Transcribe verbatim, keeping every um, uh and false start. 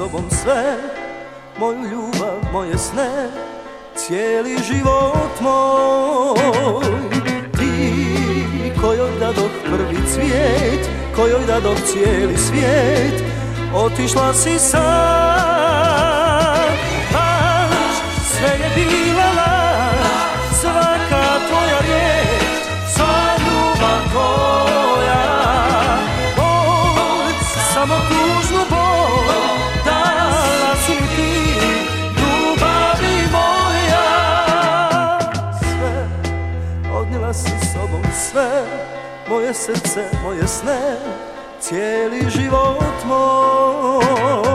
sobom sve, moju ljubav, moje sne, cijeli život moj. Ti kojoj dadoh prvi cvijet, kojoj dadoh cijeli svijet, otišla si sad. Laž, sve je bila laž, svaka tvoja riječ, sva ljubav tvoja. Bol, samo tužnu bol, dala si mi ti, ljubavi moja. Sve, odnijela si sobom sve, moje srce, moje sne, cijeli život moj.